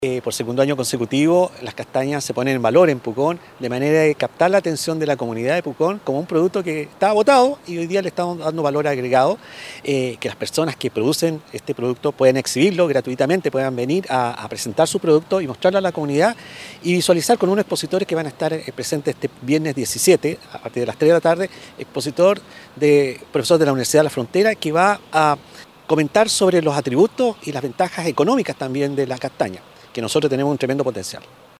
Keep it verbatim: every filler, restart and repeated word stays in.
Eh, por segundo año consecutivo, las castañas se ponen en valor en Pucón, de manera de captar la atención de la comunidad de Pucón como un producto que estaba botado y hoy día le estamos dando valor agregado, eh, que las personas que producen este producto pueden exhibirlo gratuitamente, puedan venir a, a presentar su producto y mostrarlo a la comunidad y visualizar con unos expositores que van a estar eh, presentes este viernes diecisiete, a partir de las tres de la tarde, expositor de profesor de la Universidad de la Frontera que va a comentar sobre los atributos y las ventajas económicas también de la castaña, que nosotros tenemos un tremendo potencial.